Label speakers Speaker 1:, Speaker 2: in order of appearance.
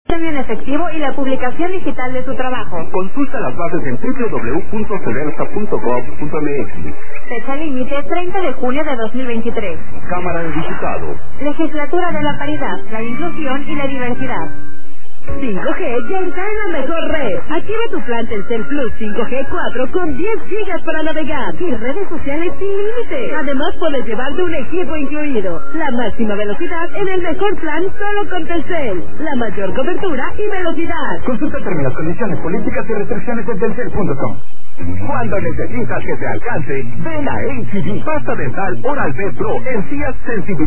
Speaker 1: en efectivo y la publicación digital de su trabajo.
Speaker 2: Consulta las bases en www.cedersa.gov.mx.
Speaker 1: Fecha límite 30 de junio de 2023.
Speaker 2: Cámara de Diputados.
Speaker 1: Legislatura de la Paridad, la Inclusión y la Diversidad.
Speaker 3: 5G ya está en la mejor red. Activa tu plan Telcel Plus 5G 4 con 10 gigas para navegar y redes sociales sin límite. Además puedes llevarte un equipo incluido. La máxima velocidad en el mejor plan solo con Telcel. La mayor cobertura y velocidad.
Speaker 2: Consulta términos, condiciones, políticas y restricciones en telcel.com. Cuando necesitas que te alcance, ven a HB Pasta Dental Oral-B Pro. Encías sensibilidad.